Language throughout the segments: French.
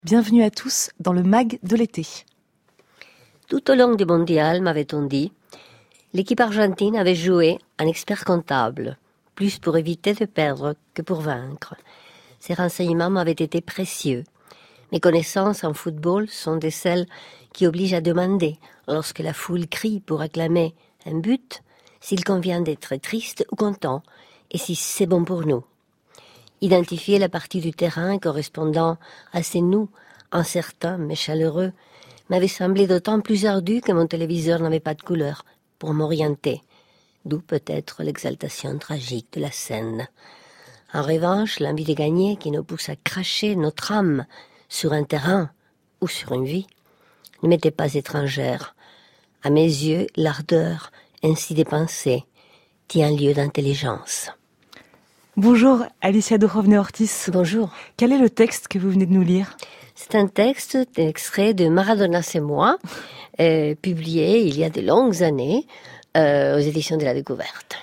Bienvenue à tous dans le MAG de l'été. Tout au long du mondial, m'avait-on dit, l'équipe argentine avait joué un expert comptable, plus pour éviter de perdre que pour vaincre. Ces renseignements m'avaient été précieux. Mes connaissances en football sont de celles qui obligent à demander, lorsque la foule crie pour acclamer un but, s'il convient d'être triste ou content, et si c'est bon pour nous. Identifier la partie du terrain correspondant à ces nous, incertains mais chaleureux, m'avait semblé d'autant plus ardu que mon téléviseur n'avait pas de couleur pour m'orienter, d'où peut-être l'exaltation tragique de la scène. En revanche, l'envie de gagner qui nous pousse à cracher notre âme sur un terrain ou sur une vie ne m'était pas étrangère. À mes yeux, l'ardeur ainsi dépensée tient lieu d'intelligence. Bonjour Alicia Duhovne-Ortiz. Bonjour. Quel est le texte que vous venez de nous lire ? C'est un texte extrait de Maradona, c'est moi, publié il y a de longues années aux éditions de la Découverte.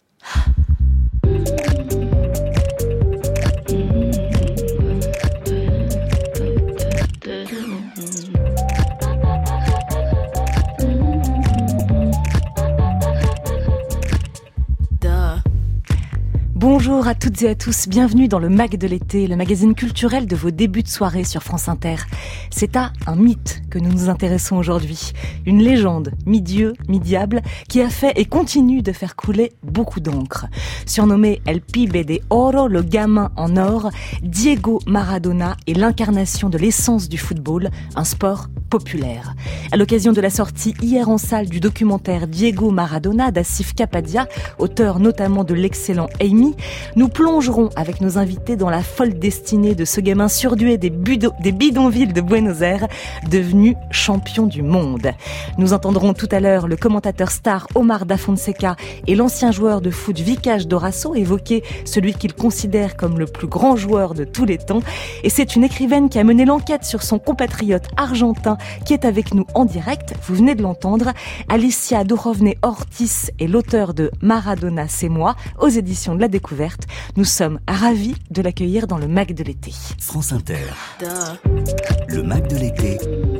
Bonjour à toutes et à tous, bienvenue dans le MAG de l'été, le magazine culturel de vos débuts de soirée sur France Inter. C'est à un mythe que nous nous intéressons aujourd'hui, une légende, mi-dieu, mi-diable, qui a fait et continue de faire couler beaucoup d'encre. Surnommé El Pibe de Oro, le gamin en or, Diego Maradona est l'incarnation de l'essence du football, un sport populaire. À l'occasion de la sortie hier en salle du documentaire Diego Maradona d'Asif Kapadia, auteur notamment de l'excellent Amy, nous plongerons avec nos invités dans la folle destinée de ce gamin surdoué des bidonvilles de Buenos Aires, devenu champion du monde. Nous entendrons tout à l'heure le commentateur star Omar Da Fonseca et l'ancien joueur de foot Vicage Dorasso évoquer celui qu'il considère comme le plus grand joueur de tous les temps. Et c'est une écrivaine qui a mené l'enquête sur son compatriote argentin qui est avec nous en direct. Vous venez de l'entendre. Alicia Duhovne-Ortiz est l'auteur de Maradona, c'est moi, aux éditions de la Découverte. Nous sommes ravis de l'accueillir dans le MAG de l'été. France Inter. Le MAG de l'été.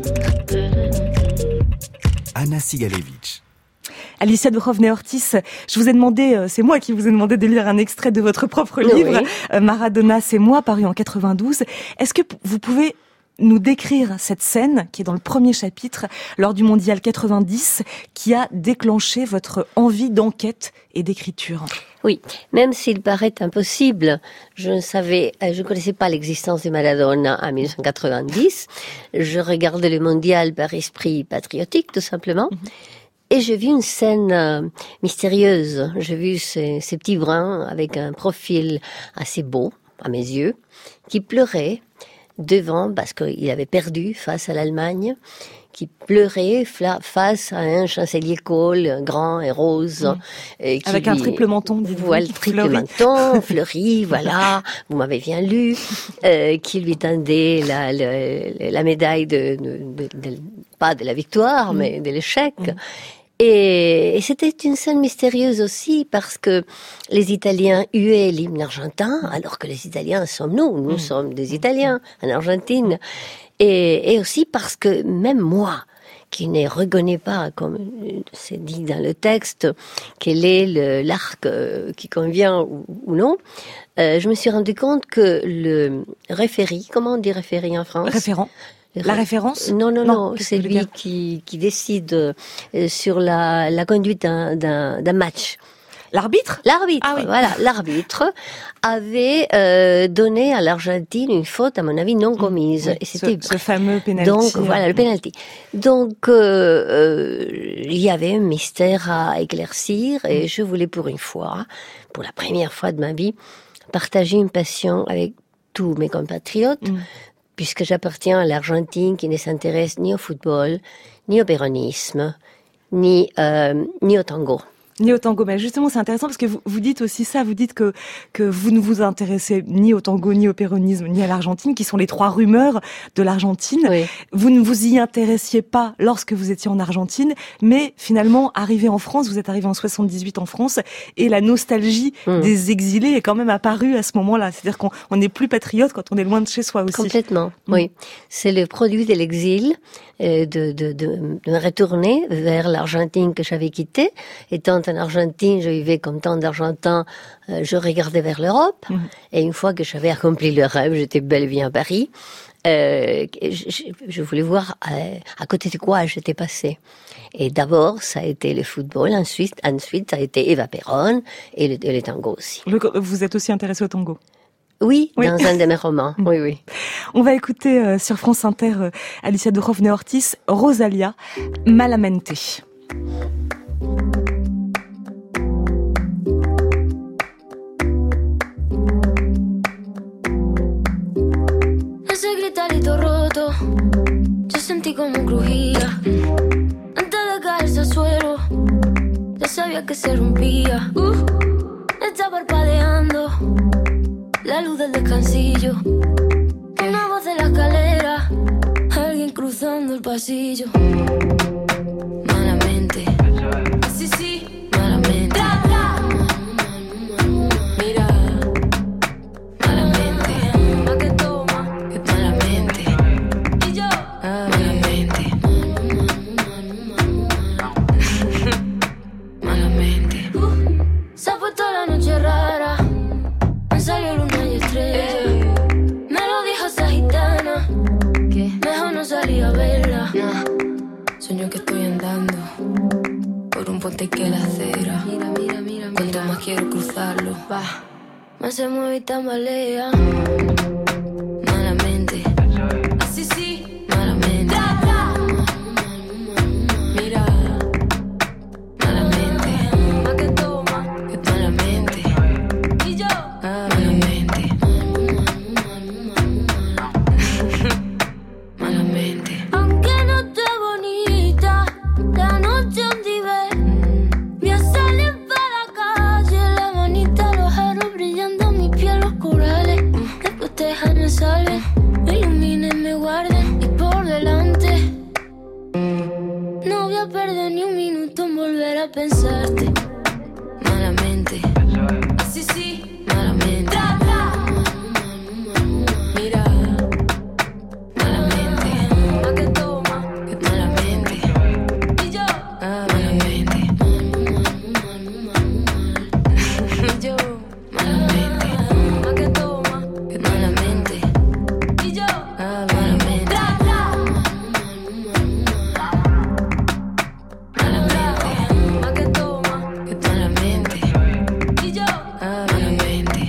Anna Sigalevitch. Alicia Duhovne-Ortiz, je vous ai demandé, c'est moi qui vous ai demandé de lire un extrait de votre propre livre, oui. Maradona, c'est moi, paru en 92. Est-ce que vous pouvez nous décrire cette scène qui est dans le premier chapitre lors du Mondial 90 qui a déclenché votre envie d'enquête et d'écriture? Oui, même s'il paraît impossible, je ne connaissais pas l'existence de Maradona en 1990. Je regardais le Mondial par esprit patriotique, tout simplement. Et j'ai vu une scène mystérieuse. J'ai vu ces petits bruns avec un profil assez beau, à mes yeux, qui pleurait devant, parce qu'il avait perdu face à l'Allemagne, qui pleurait face à un chancelier Kohl, grand et rose. Oui. Avec un triple menton. Voilà, triple menton, fleuri, voilà, vous m'avez bien lu, qui lui tendait la médaille pas de la victoire, mais de l'échec. Et c'était une scène mystérieuse aussi parce que les Italiens huaient l'hymne argentin, alors que les Italiens sommes nous sommes des Italiens en Argentine. Et aussi parce que même moi, qui ne reconnais pas, comme c'est dit dans le texte, quel est l'arc qui convient ou non, je me suis rendu compte que le référé, comment on dit référé en France ? Référent. La référence ? Non, c'est lui qui décide sur la conduite d'un match. L'arbitre ? L'arbitre, ah oui. Voilà. L'arbitre avait donné à l'Argentine une faute, à mon avis, non commise. Oui, et c'était ce fameux penalty. Donc, voilà, le penalty. Donc, il y avait un mystère à éclaircir et je voulais pour la première fois de ma vie, partager une passion avec tous mes compatriotes, puisque j'appartiens à l'Argentine qui ne s'intéresse ni au football, ni au péronisme, ni au tango. Ni au tango. Mais justement, c'est intéressant parce que vous dites aussi ça. Vous dites que vous ne vous intéressez ni au tango, ni au péronisme, ni à l'Argentine, qui sont les trois rumeurs de l'Argentine. Oui. Vous ne vous y intéressiez pas lorsque vous étiez en Argentine, mais finalement, arrivé en France, vous êtes arrivé en 78 en France, et la nostalgie des exilés est quand même apparue à ce moment-là. C'est-à-dire qu'on n'est plus patriote quand on est loin de chez soi aussi. Complètement, oui. C'est le produit de l'exil, de me retourner vers l'Argentine que j'avais quittée. Étant en Argentine, je vivais comme tant d'Argentins, je regardais vers l'Europe. Et une fois que j'avais accompli le rêve, j'étais bel et bien à Paris. Je voulais voir à côté de quoi j'étais passée. Et d'abord, ça a été le football. Ensuite, ça a été Eva Perón et le tango aussi. Vous êtes aussi intéressé au tango? Oui, dans un de mes romans. Oui. On va écouter sur France Inter Alicia Duhovne-Ortiz, Rosalia, Malamente. Ese gritarito roto, yo sentí como crujía. Antes de caerse al suelo, ya sabía que se rompía. Está parpadeando la luz del descansillo. Una voz de la escalera, alguien cruzando el pasillo. Malamente, sí, malamente. Mira, malamente. Pa' que toma, malamente. Y yo, malamente. Malamente. Se ha puesto la noche rara. Me salió luna y estrella. Me lo dijo esa gitana, que mejor no salía a verla. Sueño que estoy andando por un puente que la acera. Mira. Cuanto más quiero cruzarlo, más se mueve y tambalea. Malamente. Así sí, malamente. Mira, malamente. Pa' que toma, que malamente. Y yo, malamente. Malamente. Aunque no esté bonita, la noche donde ve, voy a salir para la calle, la manita, los aros brillando, mi piel, los corales. Después déjame salven, me iluminen, me guarden y por delante. No voy a perder ni un minuto en volver a pensarte. Malamente. Así sí, malamente. Mira, malamente. Pa' que toma, que malamente. Y yo, malamente. Y yo, malamente. Pa' que toma, que malamente. Y yo, malamente. Malamente. Pa' que toma, que malamente. Y yo, malamente.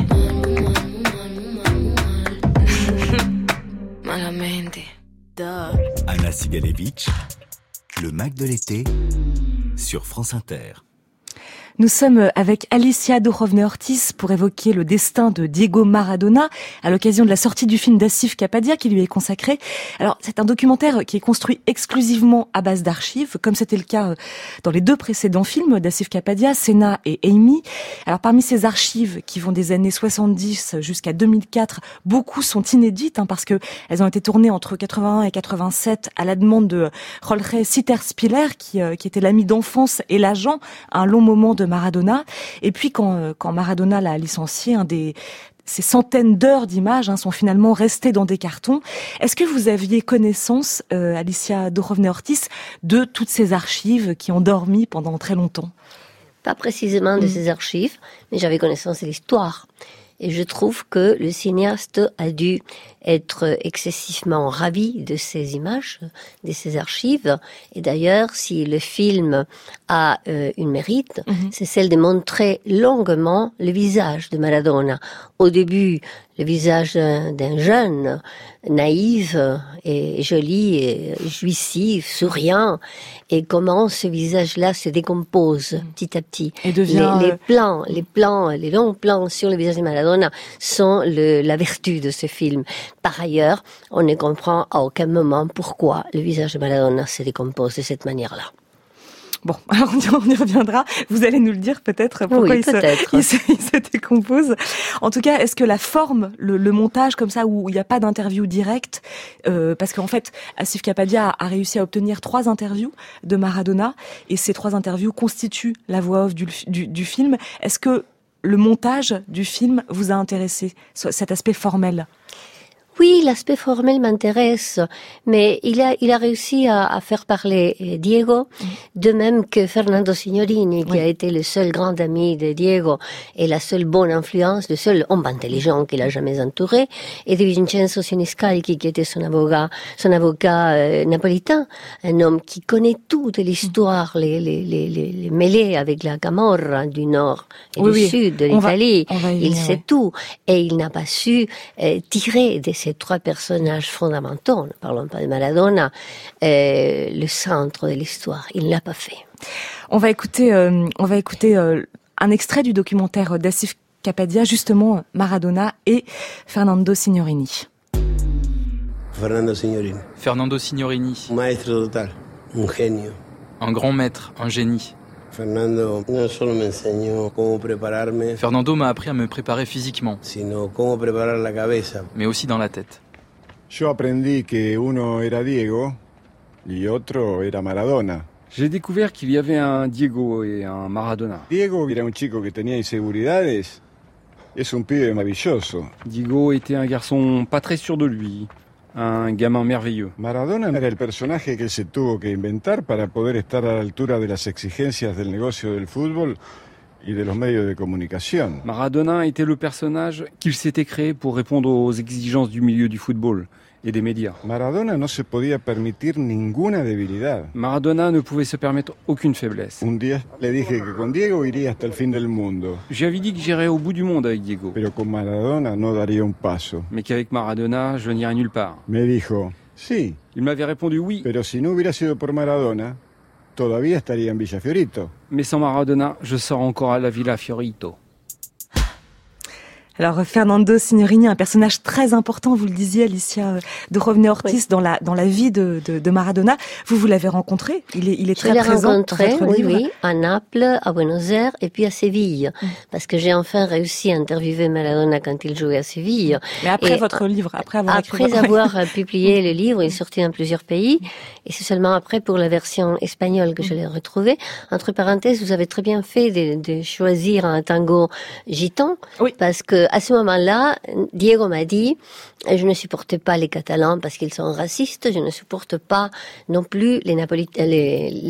Malamente. Anna Sigalevitch, le Mac de l'été, sur France Inter. Nous sommes avec Alicia Duhovne-Ortiz pour évoquer le destin de Diego Maradona à l'occasion de la sortie du film d'Asif Kapadia qui lui est consacré. Alors, c'est un documentaire qui est construit exclusivement à base d'archives, comme c'était le cas dans les deux précédents films d'Asif Kapadia, Senna et Amy. Alors, parmi ces archives qui vont des années 70 jusqu'à 2004, beaucoup sont inédites parce que elles ont été tournées entre 81 et 87 à la demande de Jorge Sitterspiller qui était l'ami d'enfance et l'agent à un long moment de Maradona. Et puis quand Maradona l'a licencié, ces centaines d'heures d'images sont finalement restées dans des cartons. Est-ce que vous aviez connaissance, Alicia Duhovne-Ortiz, de toutes ces archives qui ont dormi pendant très longtemps? Pas précisément de ces archives, mais j'avais connaissance de l'histoire. Et je trouve que le cinéaste a dû être excessivement ravi de ces images, de ces archives. Et d'ailleurs, si le film a une mérite, c'est celle de montrer longuement le visage de Maradona. Au début, le visage d'un jeune, naïf et joli, et jouissif, souriant, et comment ce visage-là se décompose petit à petit. Et devient les longs plans sur le visage de Maradona sont la vertu de ce film. Par ailleurs, on ne comprend à aucun moment pourquoi le visage de Maradona se décompose de cette manière-là. Bon, alors on y reviendra. Vous allez nous le dire peut-être pourquoi il se décompose. En tout cas, est-ce que la forme, le montage comme ça où il n'y a pas d'interview directe, parce qu'en fait, Asif Kapadia a réussi à obtenir 3 interviews de Maradona et ces 3 interviews constituent la voix off du film. Est-ce que le montage du film vous a intéressé, cet aspect formel? Oui, l'aspect formel m'intéresse, mais il a réussi à faire parler Diego, de même que Fernando Signorini, qui a été le seul grand ami de Diego et la seule bonne influence, le seul homme intelligent qu'il a jamais entouré, et de Vincenzo Siniscalchi, qui était son avocat napolitain, un homme qui connaît tout de l'histoire, les mêlées avec la Camorra du nord et du sud de l'Italie. Il sait tout, et il n'a pas su tirer de ces 3 personnages fondamentaux, ne parlons pas de Maradona, le centre de l'histoire. Il ne l'a pas fait. On va écouter un extrait du documentaire d'Asif Kapadia, justement Maradona et Fernando Signorini. Fernando Signorini. Maestro total, un genio. Un grand maître, un génie. Fernando m'a appris à me préparer physiquement, mais aussi dans la tête. Yo aprendí que uno era Diego y otro era Maradona. J'ai découvert qu'il y avait un Diego et un Maradona. Diego era un chico que tenía inseguridades. Es un pibe maravilloso. Diego était un garçon pas très sûr de lui. Un gamin merveilleux. Maradona era el personaje que él se tuvo que inventar para poder estar a la altura de las exigencias del negocio del fútbol y de los medios de comunicación. Maradona était le personnage qu'il s'était créé pour répondre aux exigences du milieu du football et des médias. Maradona no se podía permitir ninguna debilidad. Maradona ne pouvait se permettre aucune faiblesse. Un día le dije que con Diego iría hasta el fin del mundo. J'avais dit que j'irais au bout du monde avec Diego. Pero con Maradona no daría un paso. Mais qu'avec Maradona, je n'irais nulle part. Me dijo, sí. Il m'avait répondu oui. Pero si no hubiera sido por Maradona, todavía estaría en Villa Fiorito. Mais sans Maradona, je serais encore à la Villa Fiorito. Alors Fernando Signorini, un personnage très important, vous le disiez Alicia de Rovne-Ortiz, dans la vie de Maradona. Vous l'avez rencontré, il est très présent dans votre livre. Oui, à Naples, à Buenos Aires et puis à Séville. Parce que j'ai enfin réussi à interviewer Maradona quand il jouait à Séville. Mais après votre livre, après avoir publié le livre, il est sorti dans plusieurs pays. Et c'est seulement après, pour la version espagnole, que je l'ai retrouvé. Entre parenthèses, vous avez très bien fait de choisir un tango gitan. Oui. Parce que à ce moment-là, Diego m'a dit, je ne supporte pas les Catalans parce qu'ils sont racistes, je ne supporte pas non plus les Napolitains, les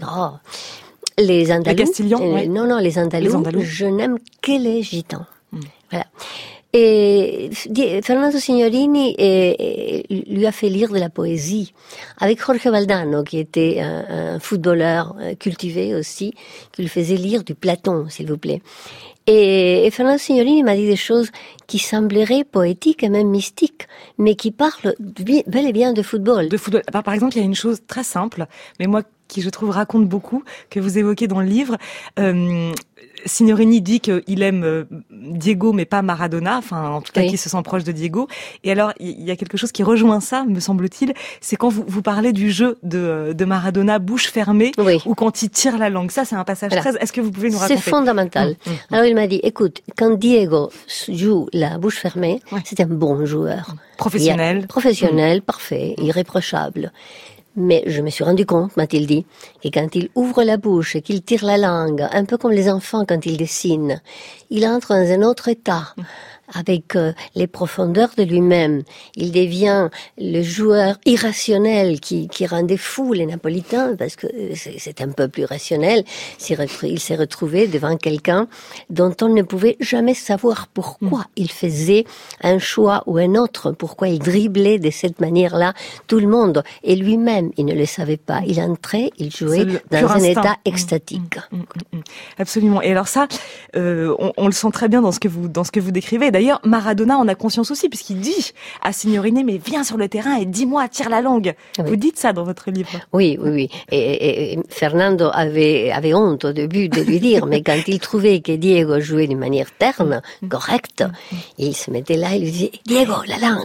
Andalous. Les Castillans, Non, les Andalous. Je n'aime que les Gitans. Voilà. Et Fernando Signorini lui a fait lire de la poésie avec Jorge Valdano, qui était un footballeur cultivé aussi, qui lui faisait lire du Platon, s'il vous plaît. Et Fernando Signorini m'a dit des choses qui sembleraient poétiques et même mystiques, mais qui parlent bel et bien de football. Par exemple, il y a une chose très simple, mais moi qui je trouve raconte beaucoup, que vous évoquez dans le livre. Signorini dit qu'il aime Diego mais pas Maradona, enfin en tout cas qu'il se sent proche de Diego. Et alors il y a quelque chose qui rejoint ça, me semble-t-il, c'est quand vous parlez du jeu de Maradona bouche fermée, ou quand il tire la langue. Ça c'est un passage très... Est-ce que vous pouvez nous raconter? C'est fondamental. Alors il m'a dit, écoute, quand Diego joue la bouche fermée, c'est un bon joueur. Professionnel. Parfait, irréprochable. Mais je me suis rendu compte, m'a-t-il dit, que quand il ouvre la bouche et qu'il tire la langue, un peu comme les enfants quand ils dessinent, il entre dans un autre état, avec les profondeurs de lui-même. Il devient le joueur irrationnel qui rendait fou les Napolitains, parce que c'est un peuple irrationnel. Il s'est retrouvé devant quelqu'un dont on ne pouvait jamais savoir pourquoi il faisait un choix ou un autre, pourquoi il driblait de cette manière-là tout le monde. Et lui-même, il ne le savait pas. Il entrait, il jouait dans un état extatique. Absolument. Et alors ça, on le sent très bien dans ce que vous décrivez. D'ailleurs, Maradona en a conscience aussi, puisqu'il dit à Signorini, mais viens sur le terrain et dis-moi, tire la langue. Oui. Vous dites ça dans votre livre. Oui. Et Fernando avait honte au début de lui dire, mais quand il trouvait que Diego jouait d'une manière terne, correcte, il se mettait là et lui disait, Diego, la langue.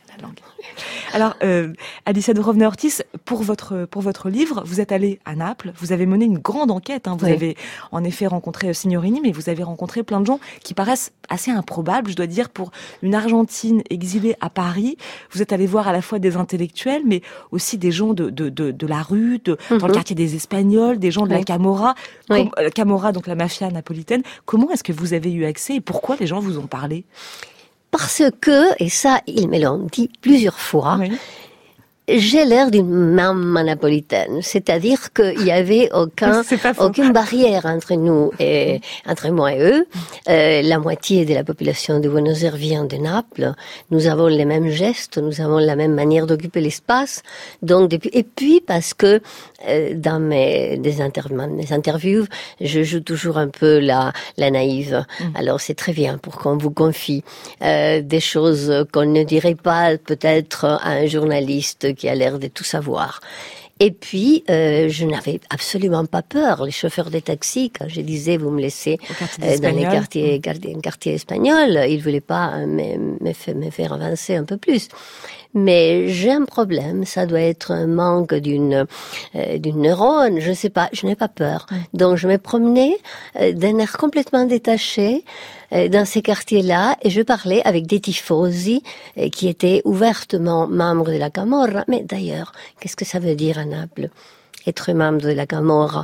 La langue. Alors, Alicia Duhovne-Ortiz, pour votre livre, vous êtes allée à Naples, vous avez mené une grande enquête, hein. Vous avez en effet rencontré Signorini, mais vous avez rencontré plein de gens qui paraissent assez improbables, je dois dire, pour une Argentine exilée à Paris. Vous êtes allée voir à la fois des intellectuels, mais aussi des gens de la rue, dans le quartier des Espagnols, des gens de la Camorra, Camorra, donc la mafia napolitaine. Comment est-ce que vous avez eu accès et pourquoi les gens vous ont parlé? Parce que, et ça, ils me l'ont dit plusieurs fois, j'ai l'air d'une maman napolitaine. C'est-à-dire qu'il y avait aucune barrière entre nous et, entre moi et eux. La moitié de la population de Buenos Aires vient de Naples. Nous avons les mêmes gestes, nous avons la même manière d'occuper l'espace. Donc, et puis, parce que, dans mes interviews, je joue toujours un peu la naïve. Alors, c'est très bien pour qu'on vous confie, des choses qu'on ne dirait pas peut-être à un journaliste qui a l'air de tout savoir. Et puis, je n'avais absolument pas peur. Les chauffeurs de taxi, quand je disais, vous me laissez dans les quartiers espagnols, ils voulaient pas me faire avancer un peu plus. Mais j'ai un problème, ça doit être un manque d'une neurone, je sais pas, je n'ai pas peur. Donc je me promenais d'un air complètement détaché dans ces quartiers-là et je parlais avec des tifosi qui étaient ouvertement membres de la Camorra. Mais d'ailleurs, qu'est-ce que ça veut dire à Naples ? Être membre de la Camorra,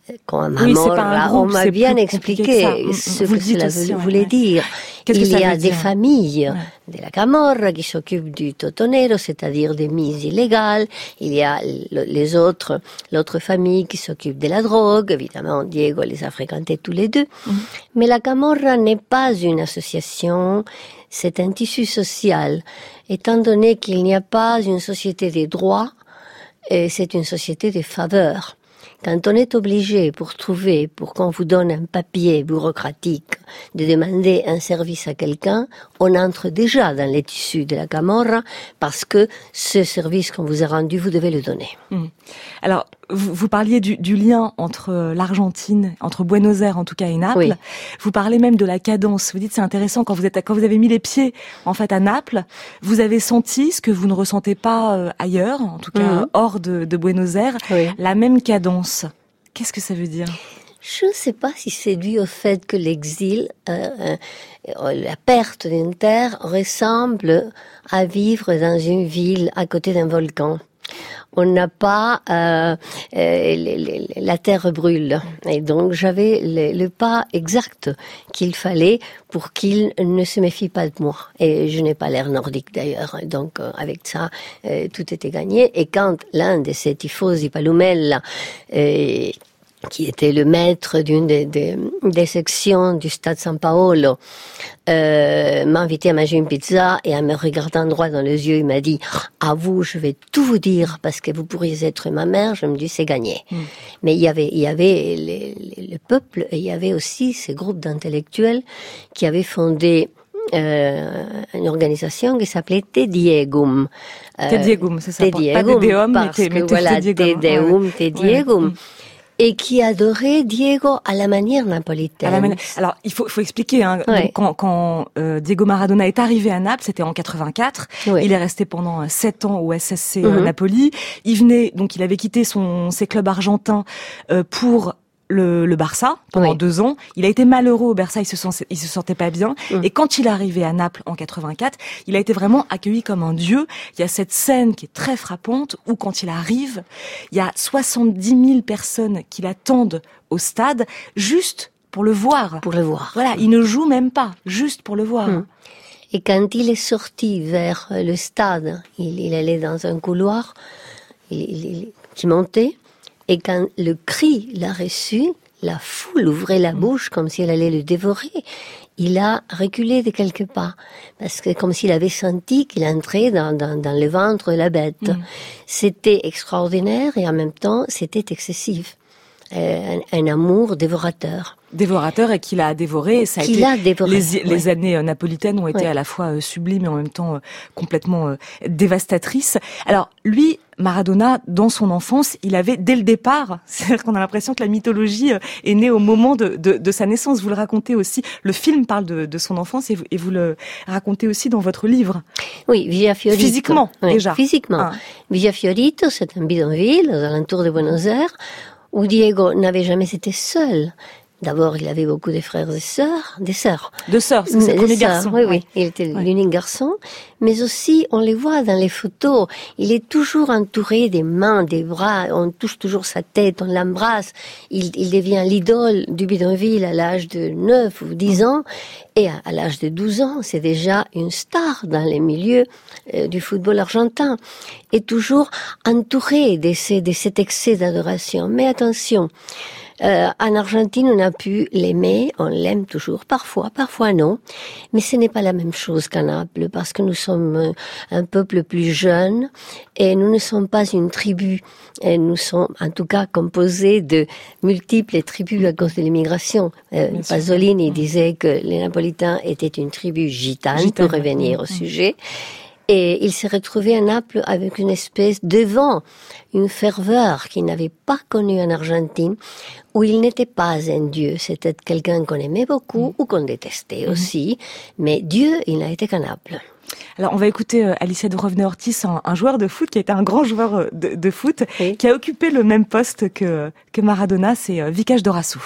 on m'a bien expliqué ce que cela voulait dire. Il y a des familles de la Camorra qui s'occupent du totonero, c'est-à-dire des mises illégales. Il y a l'autre famille qui s'occupe de la drogue. Évidemment, Diego les a fréquentés tous les deux. Mais la Camorra n'est pas une association, c'est un tissu social. Étant donné qu'il n'y a pas une société des droits, c'est une société de faveurs. Quand on est obligé pour qu'on vous donne un papier bureaucratique, de demander un service à quelqu'un, on entre déjà dans les tissus de la Camorra parce que ce service qu'on vous a rendu, vous devez le donner. Alors, vous parliez du lien entre l'Argentine, entre Buenos Aires en tout cas et Naples. Oui. Vous parlez même de la cadence. Vous dites c'est intéressant quand vous avez mis les pieds en fait à Naples, vous avez senti ce que vous ne ressentez pas ailleurs, en tout cas hors de Buenos Aires, la même cadence. Qu'est-ce que ça veut dire ? Je ne sais pas si c'est dû au fait que l'exil, la perte d'une terre ressemble à vivre dans une ville à côté d'un volcan. On n'a pas la terre brûle et donc j'avais le pas exact qu'il fallait pour qu'il ne se méfie pas de moi et je n'ai pas l'air nordique d'ailleurs donc avec ça tout était gagné et quand l'un de ces tifosi Palumella qui était le maître d'une des sections du Stade San Paolo, m'a invité à manger une pizza et en me regardant droit dans les yeux, il m'a dit « À vous, je vais tout vous dire parce que vous pourriez être ma mère. » Je me dis « C'est gagné. » Mais il y avait le peuple et il y avait aussi ces groupes d'intellectuels qui avaient fondé une organisation qui s'appelait Te Diegum. Te Diegum, c'est ça. Te Diegum, parce que voilà, Te Deum, Te Diegum. Et qui adorait Diego à la manière napolitaine. Alors, il faut expliquer, hein, quand Diego Maradona est arrivé à Naples, c'était en 84. Il est resté pendant 7 ans au SSC Napoli. Il avait quitté ses clubs argentins pour le Barça pendant 2 ans. Il a été malheureux au Barça, il se sentait pas bien. Et quand il est arrivé à Naples en 84, il a été vraiment accueilli comme un dieu. Il y a cette scène qui est très frappante où quand il arrive, il y a 70 000 personnes qui l'attendent au stade juste pour le voir. Pour le voir. Voilà, il ne joue même pas, juste pour le voir. Et quand il est sorti vers le stade, il allait dans un couloir qui montait. Et quand le cri l'a reçu, la foule ouvrait la bouche comme si elle allait le dévorer. Il a reculé de quelques pas, parce que comme s'il avait senti qu'il entrait dans le ventre de la bête. C'était extraordinaire et en même temps, c'était excessif. un amour dévorateur. Dévorateur, et qu'il a dévoré. Et ça a été les années napolitaines ont été à la fois sublimes et en même temps complètement dévastatrices. Alors lui, Maradona, dans son enfance, il avait dès le départ, c'est-à-dire qu'on a l'impression que la mythologie est née au moment de sa naissance. Vous le racontez aussi, le film parle de son enfance et vous le racontez aussi dans votre livre. Oui, Villa Fiorito. Physiquement, déjà. Physiquement. Villa Fiorito, c'est un bidonville aux alentours de Buenos Aires où Diego n'avait jamais été seul. D'abord, il avait beaucoup de frères et sœurs, des sœurs. De sœurs, parce que c'est le premier garçon. Oui, il était l'unique garçon. Mais aussi, on les voit dans les photos, il est toujours entouré des mains, des bras, on touche toujours sa tête, on l'embrasse. Il devient l'idole du bidonville à l'âge de 9 ou 10 ans. Et à l'âge de 12 ans, c'est déjà une star dans les milieux du football argentin. Et toujours entouré de cet excès d'adoration. Mais attention, en Argentine, on a pu l'aimer, on l'aime toujours, parfois non, mais ce n'est pas la même chose qu'à Naples, parce que nous sommes un peuple plus jeune, et nous ne sommes pas une tribu, et nous sommes en tout cas composés de multiples tribus à cause de l'immigration. Pasolini disait que les Napolitains étaient une tribu gitane, pour revenir au sujet. Et il s'est retrouvé à Naples avec une espèce de vent, une ferveur qu'il n'avait pas connue en Argentine, où il n'était pas un dieu. C'était quelqu'un qu'on aimait beaucoup ou qu'on détestait aussi. Mais Dieu, il n'a été qu'à Naples. Alors, on va écouter Alicia de Rovner-Ortiz, un joueur de foot qui a été un grand joueur de foot, qui a occupé le même poste que Maradona, c'est Vicage Dorassou.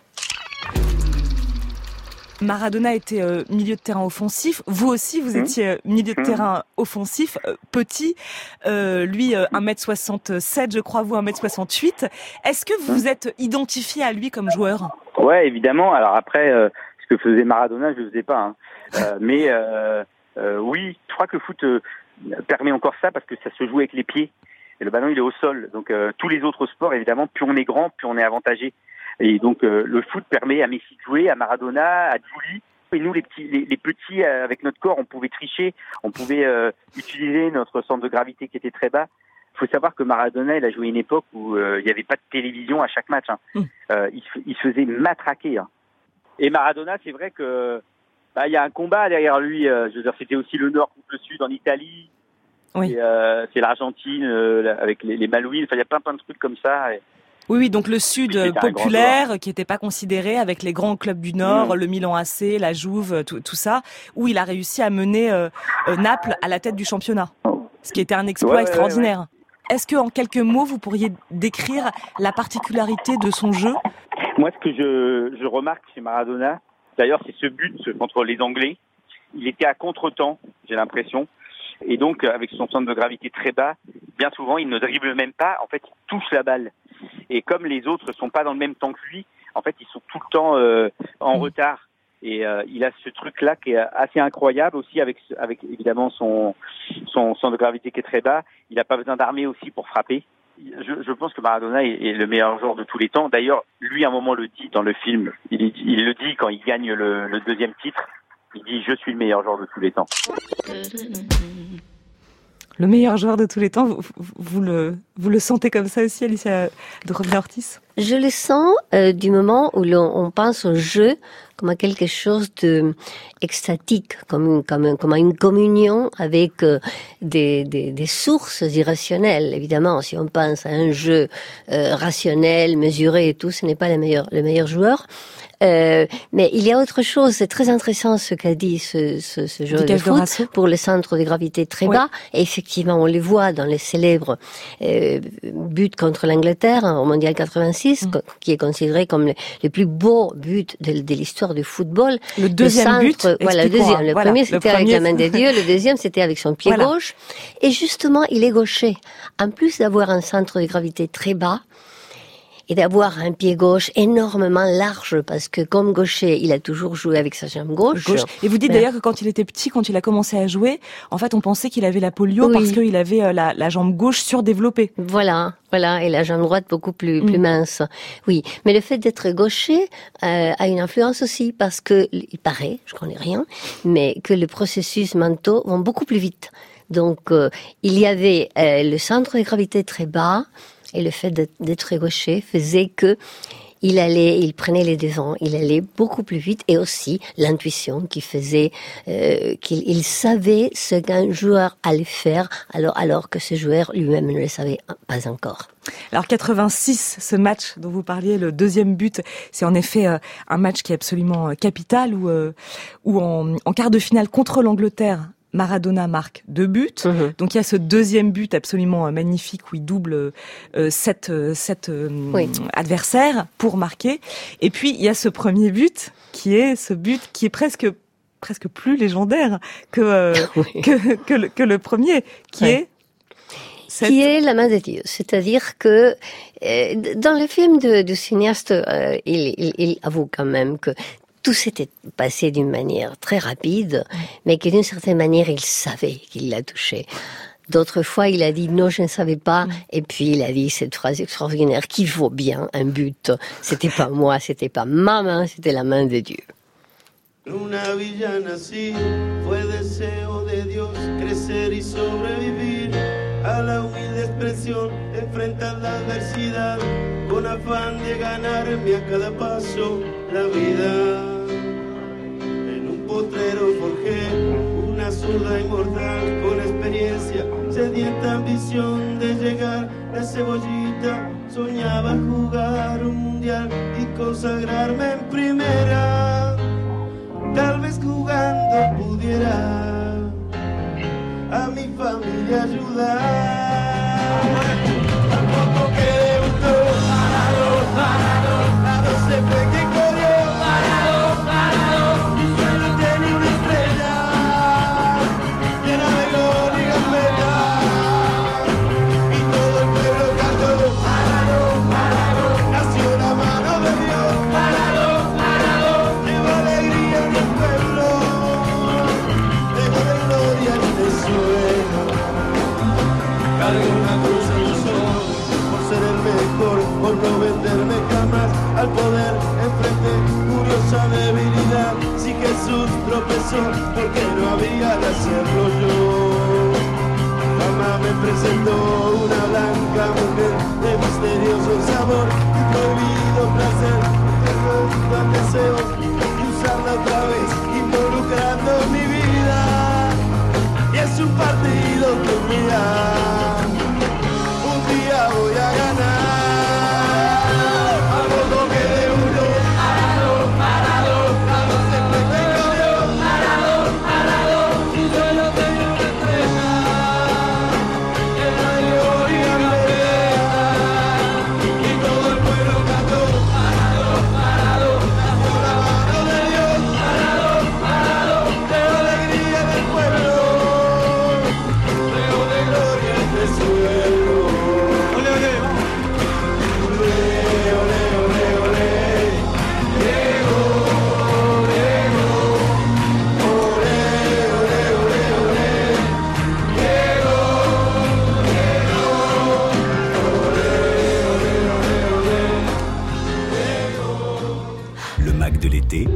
Maradona était milieu de terrain offensif. Vous aussi, vous étiez milieu de terrain offensif, petit. Lui, 1m67, je crois, vous, 1m68. Est-ce que vous vous êtes identifié à lui comme joueur ? Ouais, évidemment. Alors après, ce que faisait Maradona, je le faisais pas. Mais oui, je crois que le foot permet encore ça parce que ça se joue avec les pieds. Et le ballon, il est au sol. Donc tous les autres sports, évidemment, plus on est grand, plus on est avantagé. Et donc le foot permet à Messi de jouer, à Maradona, à Giuli. Et nous, les petits, avec notre corps, on pouvait tricher, on pouvait utiliser notre centre de gravité qui était très bas. Il faut savoir que Maradona, il a joué une époque où il n'y avait pas de télévision à chaque match. Il se faisait matraquer. Et Maradona, c'est vrai que il y a un combat derrière lui. Je veux dire, c'était aussi le Nord contre le Sud en Italie. Oui. Et, c'est l'Argentine avec les Malouines. Enfin, il y a plein de trucs comme ça. Oui, donc le Sud populaire qui n'était pas considéré avec les grands clubs du Nord, le Milan AC, la Juve, tout ça, où il a réussi à mener Naples à la tête du championnat, ce qui était un exploit extraordinaire. Ouais. Est-ce que, en quelques mots, vous pourriez décrire la particularité de son jeu ? Moi, ce que je remarque chez Maradona, d'ailleurs, c'est ce but contre les Anglais. Il était à contre-temps, j'ai l'impression. Et donc, avec son centre de gravité très bas, bien souvent, il ne dribble même pas. En fait, il touche la balle. Et comme les autres sont pas dans le même temps que lui, en fait, ils sont tout le temps en retard. Et il a ce truc-là qui est assez incroyable aussi avec évidemment son centre de gravité qui est très bas. Il n'a pas besoin d'armer aussi pour frapper. Je pense que Maradona est le meilleur joueur de tous les temps. D'ailleurs, lui, à un moment, le dit dans le film. Il le dit quand il gagne le deuxième titre. Il dit « Je suis le meilleur joueur de tous les temps ». Le meilleur joueur de tous les temps, vous le sentez comme ça aussi, Alicia de Rovner-Ortiz ? Je le sens du moment où on pense au jeu comme à quelque chose de extatique, comme à une communion avec des sources irrationnelles. Évidemment, si on pense à un jeu rationnel, mesuré et tout, ce n'est pas le meilleur joueur. Mais il y a autre chose, c'est très intéressant ce qu'a dit ce joueur de foot pour le centre de gravité très bas. Et effectivement, on le voit dans les célèbres buts contre l'Angleterre au Mondial 86, qui est considéré comme le plus beau but de l'histoire du football. Le deuxième but, voilà, le deuxième. Le premier, c'était avec la main de Dieu. Le deuxième, c'était avec son pied gauche. Et justement, il est gaucher. En plus d'avoir un centre de gravité très bas, et d'avoir un pied gauche énormément large, parce que comme gaucher, il a toujours joué avec sa jambe gauche. Et vous dites d'ailleurs que quand il était petit, quand il a commencé à jouer, en fait, on pensait qu'il avait la polio parce qu'il avait la jambe gauche surdéveloppée. Voilà, et la jambe droite beaucoup plus mince. Oui, mais le fait d'être gaucher a une influence aussi, parce que il paraît, je connais rien, mais que les processus mentaux vont beaucoup plus vite. Donc, il y avait le centre de gravité très bas, Et le fait d'être gaucher faisait que il prenait les devants, il allait beaucoup plus vite, et aussi l'intuition qui faisait qu'il savait ce qu'un joueur allait faire, alors que ce joueur lui-même ne le savait pas encore. Alors 86, ce match dont vous parliez, le deuxième but, c'est en effet un match qui est absolument capital, où en quart de finale contre l'Angleterre, Maradona marque 2 buts. Donc il y a ce deuxième but absolument magnifique où il double 7 adversaires pour marquer. Et puis il y a ce premier but qui est presque plus légendaire que le premier, qui est la main de Dieu. C'est-à-dire que dans le film du cinéaste, il avoue quand même que tout s'était passé d'une manière très rapide, mais que d'une certaine manière, il savait qu'il l'a touché. D'autres fois, il a dit non, je ne savais pas. Et puis, il a dit cette phrase extraordinaire qui vaut bien un but. C'était pas moi, c'était pas ma main, c'était la main de Dieu. Una villa nací, fue deseo de Dios crecer y sobrevivir a la humilde expresión, enfrentar la adversidad con afán de ganarme a cada paso la vida. En un potrero forjé una zurda inmortal con experiencia, sedienta ambición de llegar de cebollita. Soñaba jugar un mundial y consagrarme en primera. Tal vez jugando pudiera a mi familia ayudar. Tampoco que debutó, Parado se fue que corrió, Parado, mi sueño tenía una estrella llena de gloria y gambeta, y todo el pueblo cantó, Parado, nació la mano de Dios, Parado, lleva alegría en el pueblo, dejo de gloria en el suelo, cargo una cruz en los ojos, por ser el mejor, por no venderme jamás, al poder enfrenté curiosa debilidad, si Jesús tropezó, porque no había de hacerlo yo. Mamá me presentó una blanca mujer de misterioso sabor y prohibido placer, tengo deseos y usarla otra vez, involucrando mi vida, y es un partido que un día voy a ganar. Algo toque de uno, Parado, se fue que corrió, Parado, y yo no tengo una estrella, llena de gloria y gambeta, y todo el pueblo cantó, Parado, nació la mano de Dios, Parado, de alegría del pueblo, dejo de gloria en el suelo. Ole, ole, vamos. Ole, ole, ole, ole. Diego, Diego. Ole, ole, ole, ole. Diego, Diego. Ole, ole, ole, ole. Le Mac de l'été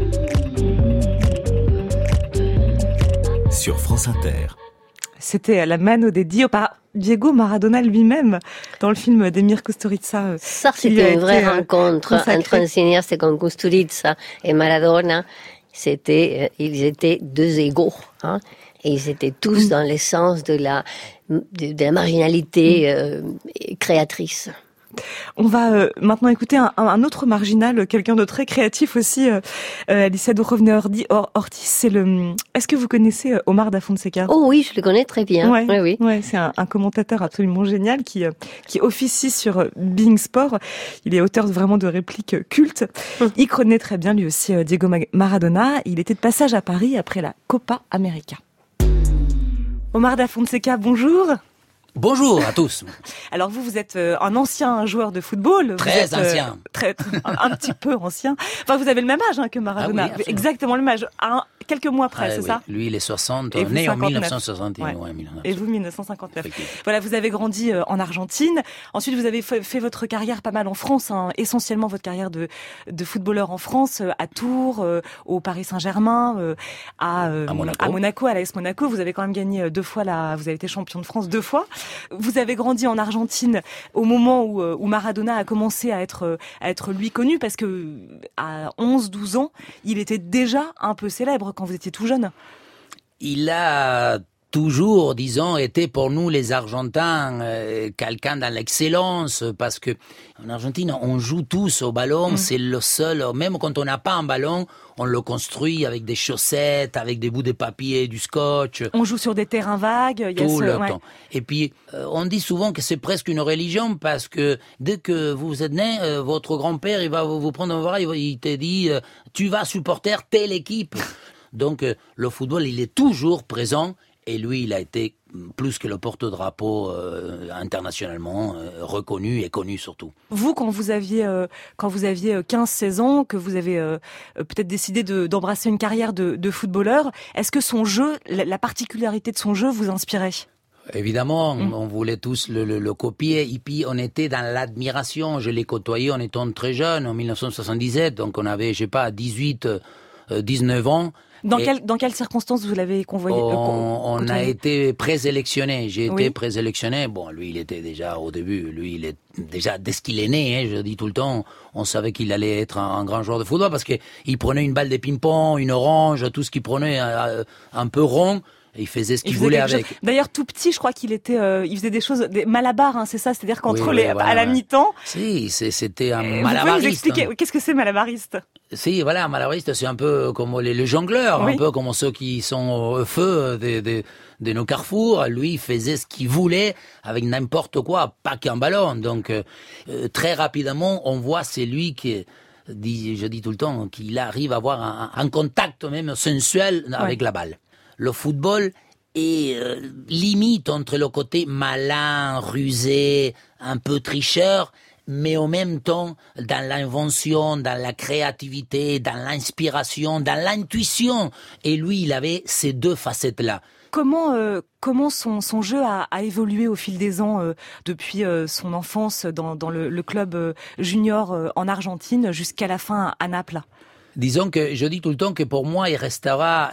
sur France Inter. C'était la mano de Dio par Diego Maradona lui-même dans le film d'Emir Kusturica. Ça, c'était une vraie rencontre entre un cinéaste comme Kusturica et Maradona. Ils étaient deux égaux, hein, et ils étaient tous dans l'essence de la marginalité créatrice. On va maintenant écouter un autre marginal, quelqu'un de très créatif aussi, Alicia Duchovny-Ortiz. Est-ce que vous connaissez Omar da Fonseca? Oh oui, je le connais très bien. Oui. C'est un commentateur absolument génial qui officie sur Bein Sport. Il est auteur vraiment de répliques cultes. Il connaît très bien lui aussi Diego Maradona. Il était de passage à Paris après la Copa América. Omar da Fonseca, bonjour. Bonjour à tous. Alors vous êtes un ancien joueur de football. Très ancien. Un petit peu ancien. Enfin, vous avez le même âge que Maradona. Ah oui, exactement le même âge. Quelques mois après, c'est oui. ça? Lui, il est 60, et né en 59. 1961. Ouais. Ouais, 1959. Et vous, 1959. Voilà, vous avez grandi en Argentine. Ensuite, vous avez fait votre carrière pas mal en France, hein, essentiellement votre carrière de footballeur en France, à Tours, au Paris Saint-Germain, à Monaco, à l'AS Monaco. Vous avez quand même gagné 2 fois vous avez été champion de France 2 fois. Vous avez grandi en Argentine au moment où Maradona a commencé à être lui connu, parce que à 11-12 ans, il était déjà un peu célèbre quand vous étiez tout jeune. Il a toujours, disons, été pour nous les Argentins quelqu'un dans l'excellence, parce que en Argentine on joue tous au ballon, c'est le seul, même quand on n'a pas un ballon, on le construit avec des chaussettes, avec des bouts de papier, du scotch. On joue sur des terrains vagues. Il y a tout le temps. Et puis on dit souvent que c'est presque une religion, parce que dès que vous êtes né, votre grand-père il va vous prendre un bras, il te dit tu vas supporter telle équipe. Donc le football il est toujours présent. Et lui, il a été plus que le porte-drapeau internationalement reconnu et connu surtout. Vous, quand vous aviez 15-16 ans, que vous avez peut-être décidé d'embrasser une carrière de footballeur, est-ce que son jeu, la particularité de son jeu vous inspirait ? Évidemment, on voulait tous le copier, et puis on était dans l'admiration. Je l'ai côtoyé en étant très jeune, en 1977, donc on avait, 18, 19 ans. Dans quelles circonstances vous l'avez convoyé? On a été présélectionné. J'ai été présélectionné. Bon, lui, il était déjà au début. Lui, il est déjà dès qu'il est né. Je dis tout le temps, on savait qu'il allait être un grand joueur de football, parce que il prenait une balle de ping-pong, une orange, tout ce qu'il prenait un peu rond. Et il faisait ce qu'il voulait avec. D'ailleurs, tout petit, je crois qu'il faisait des choses, des malabars, hein, c'est ça, c'est-à-dire qu'entre à la mi-temps. Si, c'était un malabariste. Vous pouvez nous expliquer, qu'est-ce que c'est malabariste? Si, voilà, un malabariste, c'est un peu comme les jongleurs, un peu comme ceux qui sont au feu de nos carrefours. Lui, il faisait ce qu'il voulait avec n'importe quoi, pas qu'un ballon. Donc, très rapidement, on voit c'est lui qui je dis tout le temps, qu'il arrive à avoir un contact même sensuel avec la balle. Le football est limite entre le côté malin, rusé, un peu tricheur, mais en même temps dans l'invention, dans la créativité, dans l'inspiration, dans l'intuition. Et lui, il avait ces deux facettes-là. Comment son jeu a évolué au fil des ans, depuis son enfance dans le club junior en Argentine jusqu'à la fin à Naples? Disons que je dis tout le temps que pour moi, il restera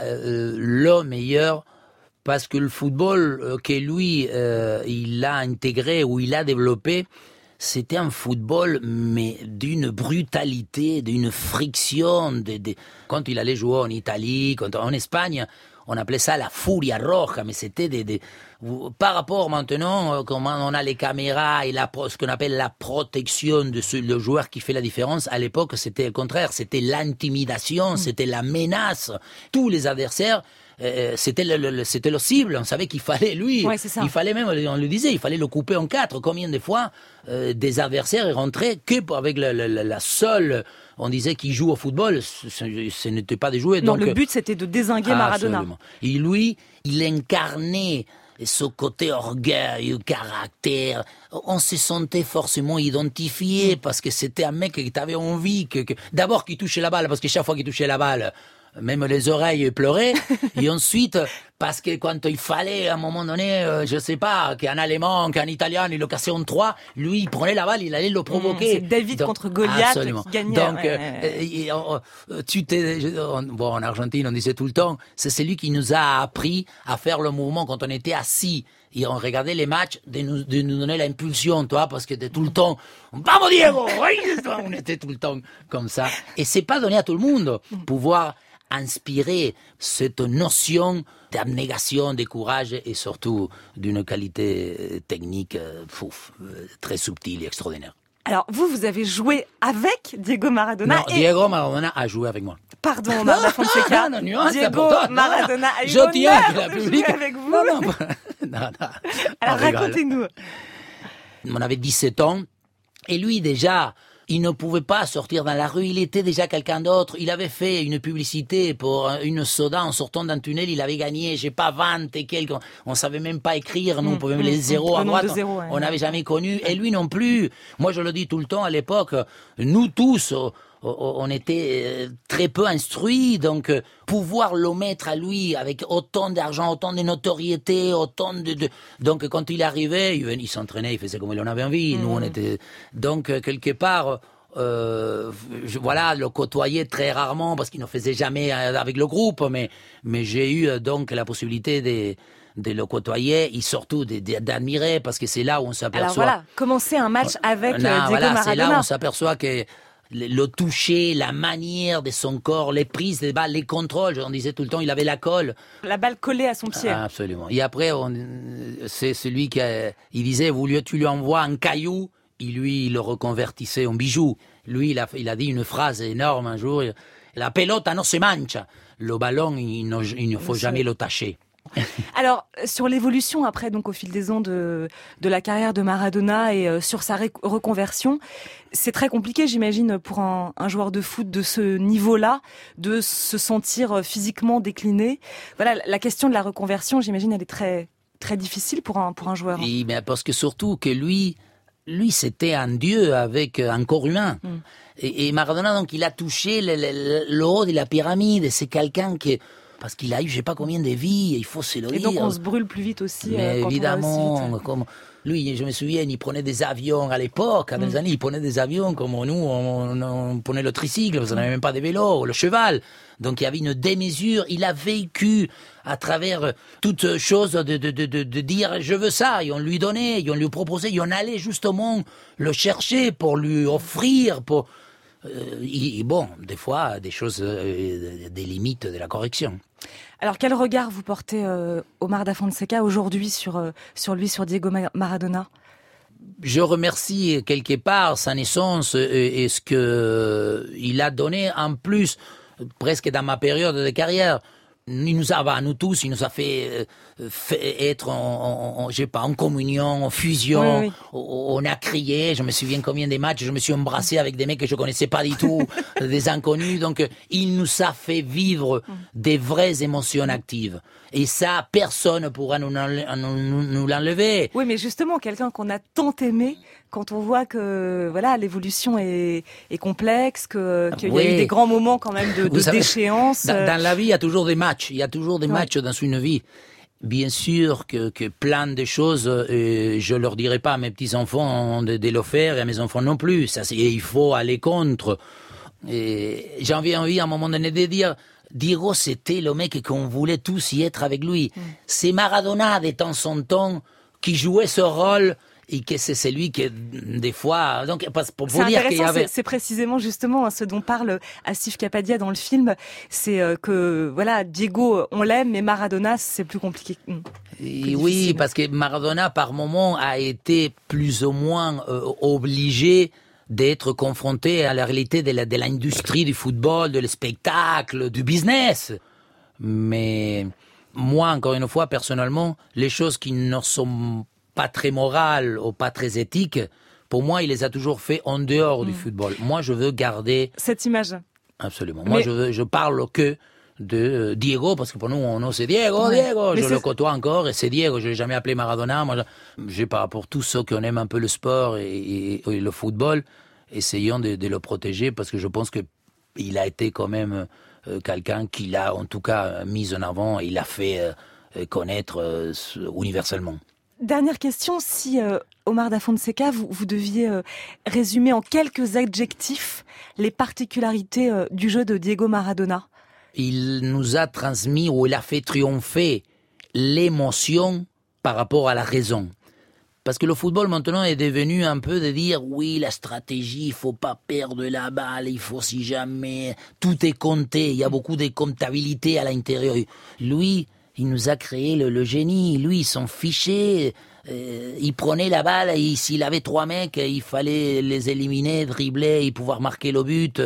le meilleur, parce que le football que lui, il a intégré ou il a développé, c'était un football, mais d'une brutalité, d'une friction. Quand il allait jouer en Italie, en Espagne, on appelait ça la furia roja, mais c'était par rapport maintenant, comment on a les caméras et ce qu'on appelle la protection le joueur qui fait la différence. À l'époque, c'était le contraire, c'était l'intimidation, c'était la menace. Tous les adversaires, c'était le cible. On savait qu'il fallait lui. Ouais, c'est ça. Il fallait même, on le disait, il fallait le couper en 4. Combien de fois des adversaires rentraient que avec la seule. On disait qu'il joue au football, ce n'était pas de jouer. Non, donc, le but c'était de dézinguer Maradona. Absolument. Et lui, il incarnait ce côté orgueil, caractère. On se sentait forcément identifié, parce que c'était un mec qui avait envie d'abord qu'il touchait la balle, parce que chaque fois qu'il touchait la balle, même les oreilles pleuraient. Et ensuite, parce que quand il fallait, à un moment donné, je sais pas, qu'un Allemand, qu'un Italien, il occasion 3, lui, il prenait la balle, il allait le provoquer. C'est David contre Goliath qui gagnait. Donc, en Argentine, on disait tout le temps, c'est celui qui nous a appris à faire le mouvement quand on était assis. Et on regardait les matchs, de nous donner l'impulsion, toi, parce que de tout le temps, vamos Diego! On était tout le temps comme ça. Et c'est pas donné à tout le monde, pouvoir inspirer cette notion d'abnégation, de courage et surtout d'une qualité technique très subtile et extraordinaire. Alors, vous avez joué avec Diego Maradona. Non, Diego Maradona a joué avec moi. Pardon, Narda Fonseca. Diego Maradona a eu l'honneur de jouer avec vous. Non. Alors, racontez-nous. On avait 17 ans et lui, déjà, il ne pouvait pas sortir dans la rue, il était déjà quelqu'un d'autre. Il avait fait une publicité pour une soda en sortant d'un tunnel, il avait gagné, 20 et quelques. On savait même pas écrire, nous, on pouvait les zéros à droite, on n'avait jamais connu. Et lui non plus. Moi, je le dis tout le temps, à l'époque, nous tous, on était très peu instruits, donc pouvoir le mettre à lui avec autant d'argent, autant de notoriété, autant donc quand il arrivait, il s'entraînait, il faisait comme il en avait envie. Nous on était donc quelque part, le côtoyais très rarement parce qu'il ne faisait jamais avec le groupe, mais j'ai eu donc la possibilité de le côtoyer et surtout d'admirer, parce que c'est là où on s'aperçoit. Alors voilà, commencer un match avec Diego Maradona. C'est là où on s'aperçoit que le toucher, la manière de son corps, les prises de balles, les contrôles, on disait tout le temps, il avait la colle. La balle collée à son pied. Absolument. Et après, c'est celui il disait, tu lui envoies un caillou, et lui, il le reconvertissait en bijou. Lui, il a dit une phrase énorme un jour, la pelota no se mancha. Le ballon, il ne faut jamais le tâcher. Alors, sur l'évolution après, donc au fil des ans de la carrière de Maradona et sur sa reconversion, c'est très compliqué, j'imagine, pour un joueur de foot de ce niveau-là, de se sentir physiquement décliné. Voilà, la question de la reconversion, j'imagine, elle est très, très difficile pour un joueur. Oui, mais parce que surtout que lui, c'était un dieu avec un corps humain. Et Maradona, donc, il a touché le haut de la pyramide. C'est quelqu'un qui... Parce qu'il a eu je sais pas combien de vies, il faut se le dire. Et donc on se brûle plus vite aussi. Mais quand évidemment, on va aussi vite. comme lui, je me souviens, il prenait des avions à l'époque, à des années, il prenait des avions comme nous, on prenait le tricycle, parce qu'on n'avait même pas de vélo, le cheval. Donc il y avait une démesure, il a vécu à travers toute chose de dire je veux ça, et on lui donnait, et on lui proposait, et on allait justement le chercher pour lui offrir, pour... bon, des fois, des choses, des limites de la correction. Alors, quel regard vous portez, Omar da Fonseca, aujourd'hui sur Diego Maradona ? Je remercie quelque part sa naissance et ce qu'il a donné en plus, presque dans ma période de carrière. Il nous a fait être en communion, en fusion. Oui. On a crié. Je me souviens combien de matchs. Je me suis embrassé avec des mecs que je connaissais pas du tout, des inconnus. Donc, il nous a fait vivre des vraies émotions actives. Et ça, personne ne pourra nous l'enlever. Oui, mais justement, quelqu'un qu'on a tant aimé, quand on voit que voilà l'évolution est complexe, qu'il y a eu des grands moments quand même de déchéance. Dans la vie, il y a toujours des matchs. Il y a toujours des matchs dans une vie. Bien sûr que plein de choses, je leur dirai pas à mes petits-enfants de le faire et à mes enfants non plus. Ça, il faut aller contre. Et j'ai envie à un moment donné de dire, Diego, c'était le mec qu'on voulait tous y être avec lui. C'est Maradona, de temps en temps, qui jouait ce rôle et que c'est celui qui, des fois... Donc, pour vous dire qu'il y avait... C'est précisément justement ce dont parle Asif Kapadia dans le film. C'est que, voilà, Diego, on l'aime, mais Maradona, c'est plus compliqué. Et oui, parce que Maradona, par moment, a été plus ou moins obligé d'être confronté à la réalité de l'industrie du football, de le spectacle, du business. Mais moi, encore une fois, personnellement, les choses qui ne sont pas très morales ou pas très éthiques, pour moi, il les a toujours fait en dehors du football. Moi, je veux garder... cette image. Absolument. Moi, je parle que de Diego, parce que pour nous, c'est Diego, Diego. Je le côtoie encore, et c'est Diego. Je l'ai jamais appelé Maradona. Moi, pour tous ceux qui aiment un peu le sport et le football, essayons de le protéger, parce que je pense qu'il a été quand même quelqu'un qui l'a, en tout cas, mis en avant, et il l'a fait connaître universellement. Dernière question, si Omar da Fonseca, vous deviez résumer en quelques adjectifs les particularités du jeu de Diego Maradona. Il nous a transmis, ou il a fait triompher l'émotion par rapport à la raison. Parce que le football maintenant est devenu un peu de dire oui, la stratégie, il faut pas perdre la balle, il faut si jamais, tout est compté, il y a beaucoup de comptabilité à l'intérieur. Lui, il nous a créé le génie. Lui, il s'en fichait. Il prenait la balle et s'il avait 3 mecs, il fallait les éliminer, dribbler et pouvoir marquer le but.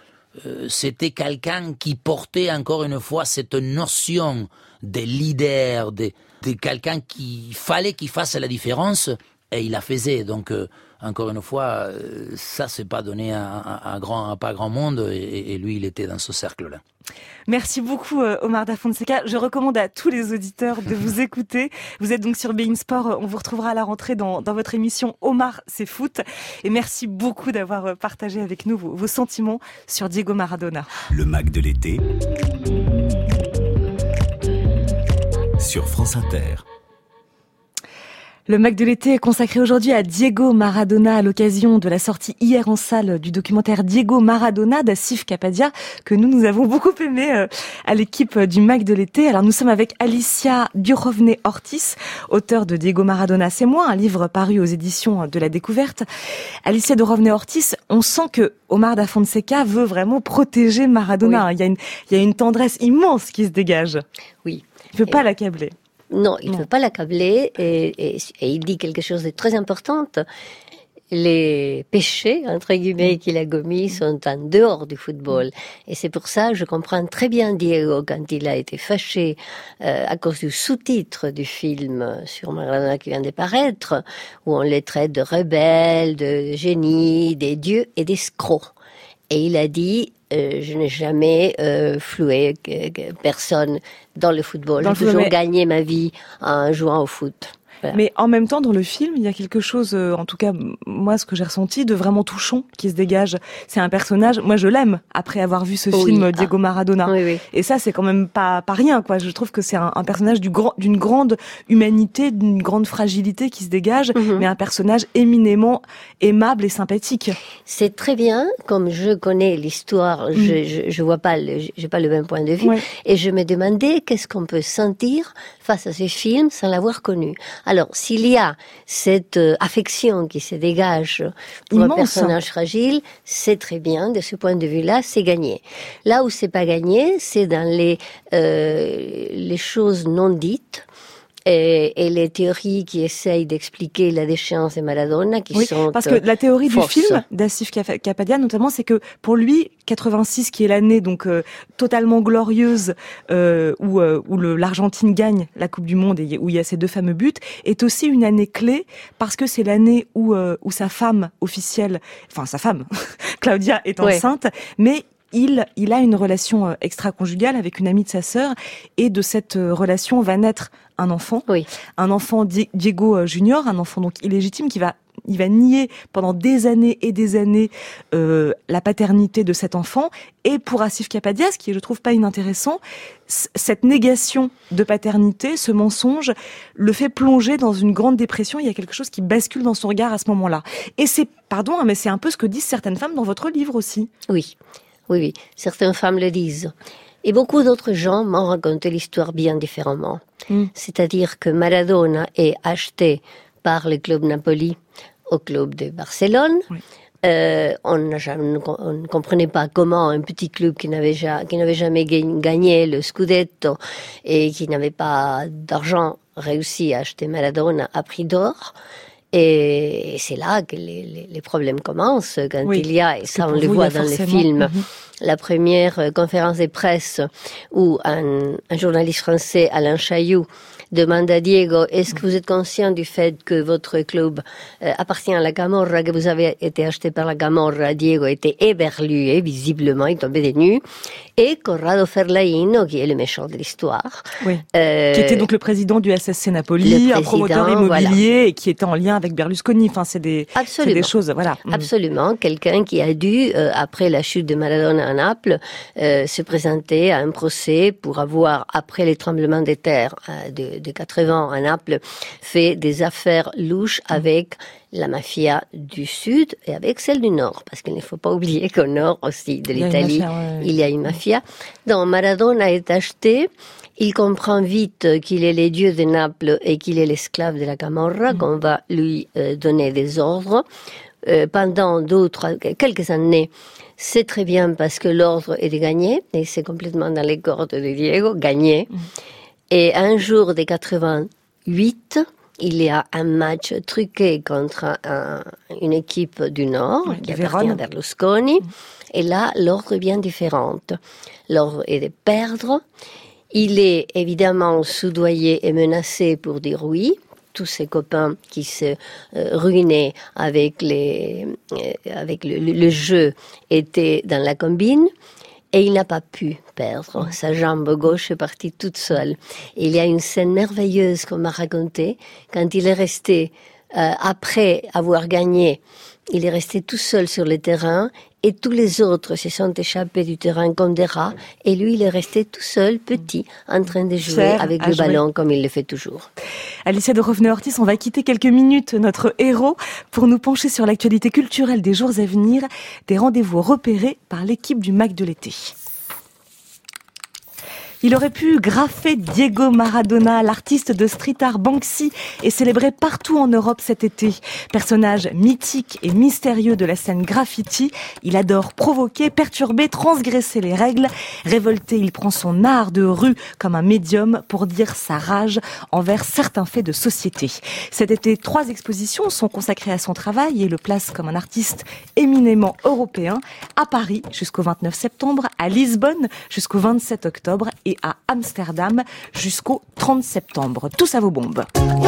C'était quelqu'un qui portait encore une fois cette notion de leader, de quelqu'un qu'il fallait qu'il fasse la différence, et il la faisait. Donc, encore une fois, ça, c'est pas donné à pas grand monde, et lui, il était dans ce cercle-là. Merci beaucoup, Omar da Fonseca. Je recommande à tous les auditeurs de vous écouter. Vous êtes donc sur Bein Sport. On vous retrouvera à la rentrée dans votre émission Omar, c'est foot. Et merci beaucoup d'avoir partagé avec nous vos sentiments sur Diego Maradona. Le Mac de l'été sur France Inter. Le Mac de l'été est consacré aujourd'hui à Diego Maradona à l'occasion de la sortie hier en salle du documentaire Diego Maradona d'Asif Kapadia que nous avons beaucoup aimé à l'équipe du Mac de l'été. Alors nous sommes avec Alicia Duhovne-Ortiz, auteure de Diego Maradona c'est moi, un livre paru aux éditions de la Découverte. Alicia Duhovne-Ortiz, on sent que Omar da Fonseca veut vraiment protéger Maradona. Oui. Il y a une tendresse immense qui se dégage. Oui. Il ne veut pas l'accabler. Non, il ne veut pas l'accabler et il dit quelque chose de très important. Les péchés, entre guillemets, qu'il a commis sont en dehors du football. Et c'est pour ça que je comprends très bien Diego quand il a été fâché à cause du sous-titre du film sur Maradona qui vient de paraître, où on les traite de rebelles, de génies, des dieux et d'escrocs. Et il a dit... je n'ai jamais floué personne dans le football. J'ai toujours gagné ma vie en jouant au foot. Voilà. Mais en même temps, dans le film, il y a quelque chose, en tout cas, moi, ce que j'ai ressenti, de vraiment touchant qui se dégage. C'est un personnage, moi, je l'aime, après avoir vu ce film Diego Maradona. Oui. Et ça, c'est quand même pas rien, quoi. Je trouve que c'est un personnage d'une grande humanité, d'une grande fragilité qui se dégage, mais un personnage éminemment aimable et sympathique. C'est très bien, comme je connais l'histoire, je vois pas, j'ai pas le même point de vue, et je me demandais qu'est-ce qu'on peut sentir face à ce film sans l'avoir connu. Alors, s'il y a cette affection qui se dégage pour un personnage fragile, c'est très bien. De ce point de vue-là, c'est gagné. Là où c'est pas gagné, c'est dans les choses non dites. Et les théories qui essayent d'expliquer la déchéance de Maradona, qui sont parce que la théorie fausses. Du film d'Asif Kapadia, notamment, c'est que pour lui, 86, qui est l'année donc totalement glorieuse où l'Argentine gagne la Coupe du Monde et où il y a ces deux fameux buts, est aussi une année clé parce que c'est l'année où sa femme officielle, enfin sa femme, Claudia, est enceinte, mais il a une relation extra-conjugale avec une amie de sa sœur et de cette relation va naître un enfant, un enfant Diego Junior, un enfant donc illégitime il va nier pendant des années et des années la paternité de cet enfant. Et pour Asif Kapadia, ce qui est, je trouve, pas inintéressant, cette négation de paternité, ce mensonge, le fait plonger dans une grande dépression. Il y a quelque chose qui bascule dans son regard à ce moment-là. Et c'est, pardon, mais c'est un peu ce que disent certaines femmes dans votre livre aussi. Oui, certaines femmes le disent. Et beaucoup d'autres gens m'ont raconté l'histoire bien différemment. C'est-à-dire que Maradona est acheté par le club Napoli au club de Barcelone. On ne comprenait pas comment un petit club qui n'avait jamais gagné le Scudetto et qui n'avait pas d'argent réussi à acheter Maradona à prix d'or. Et c'est là que les problèmes commencent, quand il y a, et ça on le voit dans les films, la première conférence de presse où un journaliste français, Alain Chailloux, demande à Diego, est-ce que vous êtes conscient du fait que votre club appartient à la Camorra, que vous avez été acheté par la Camorra? Diego était éberlué, visiblement, il tombait des nues. Et Corrado Ferlaino, qui est le méchant de l'histoire. Qui était donc le président du SSC Napoli, un promoteur immobilier, et qui était en lien avec Berlusconi. Enfin, c'est des choses, voilà. Absolument. Quelqu'un qui a dû, après la chute de Maradona à Naples, se présenter à un procès pour avoir, après les tremblements de terre de 80 à Naples, fait des affaires louches avec la mafia du Sud et avec celle du Nord, parce qu'il ne faut pas oublier qu'au Nord aussi de l'Italie, il y a une mafia. Donc Maradona est acheté, il comprend vite qu'il est le dieu de Naples et qu'il est l'esclave de la Camorra, qu'on va lui donner des ordres. Pendant quelques années, c'est très bien parce que l'ordre est de gagner, et c'est complètement dans les cordes de Diego, gagner. Et un jour de 88, il y a un match truqué contre une équipe du Nord, qui appartient à Berlusconi. Et là, l'ordre est bien différent. L'ordre est de perdre. Il est évidemment soudoyé et menacé pour dire oui. Tous ses copains qui se ruinaient avec le jeu étaient dans la combine. Et il n'a pas pu perdre. Sa jambe gauche est partie toute seule. Et il y a une scène merveilleuse qu'on m'a racontée, quand il est resté, après avoir gagné, il est resté tout seul sur le terrain Et tous les autres se sont échappés du terrain comme des rats. Et lui, il est resté tout seul, petit, en train de jouer avec le ballon comme il le fait toujours. Alicia de Rovner-Ortiz, on va quitter quelques minutes notre héros pour nous pencher sur l'actualité culturelle des jours à venir, des rendez-vous repérés par l'équipe du Mac de l'été. Il aurait pu graffer Diego Maradona, l'artiste de street art Banksy, est célébré partout en Europe cet été. Personnage mythique et mystérieux de la scène graffiti, il adore provoquer, perturber, transgresser les règles. Révolté, il prend son art de rue comme un médium pour dire sa rage envers certains faits de société. Cet été, 3 expositions sont consacrées à son travail et le place comme un artiste éminemment européen. À Paris jusqu'au 29 septembre, à Lisbonne jusqu'au 27 octobre et à Amsterdam jusqu'au 30 septembre. Tous à vos bombes.